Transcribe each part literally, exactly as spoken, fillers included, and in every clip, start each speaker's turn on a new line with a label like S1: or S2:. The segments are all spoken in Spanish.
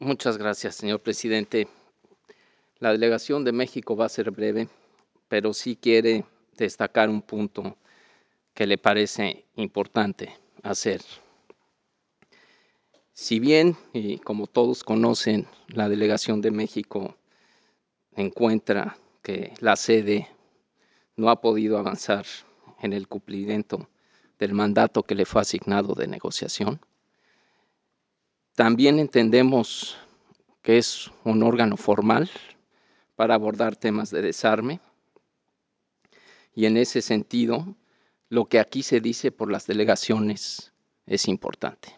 S1: Muchas gracias, señor presidente. La delegación de México va a ser breve, pero sí quiere destacar un punto que le parece importante hacer. Si bien, y como todos conocen, la delegación de México encuentra que la sede no ha podido avanzar en el cumplimiento del mandato que le fue asignado de negociación, también entendemos que es un órgano formal para abordar temas de desarme, y en ese sentido, lo que aquí se dice por las delegaciones es importante.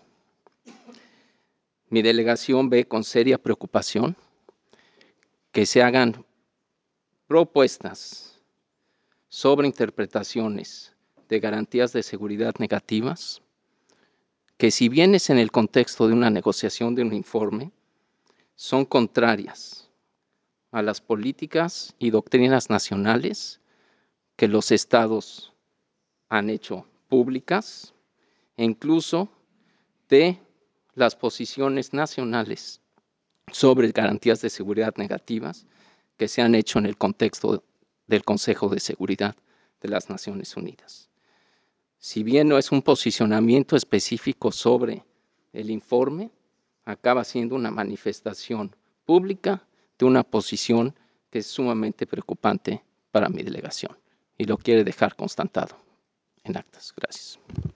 S1: Mi delegación ve con seria preocupación que se hagan propuestas sobre interpretaciones de garantías de seguridad negativas, que si bien es en el contexto de una negociación de un informe, son contrarias a las políticas y doctrinas nacionales que los estados han hecho públicas, e incluso de las posiciones nacionales sobre garantías de seguridad negativas que se han hecho en el contexto del Consejo de Seguridad de las Naciones Unidas. Si bien no es un posicionamiento específico sobre el informe, acaba siendo una manifestación pública de una posición que es sumamente preocupante para mi delegación, y lo quiere dejar constatado en actas. Gracias.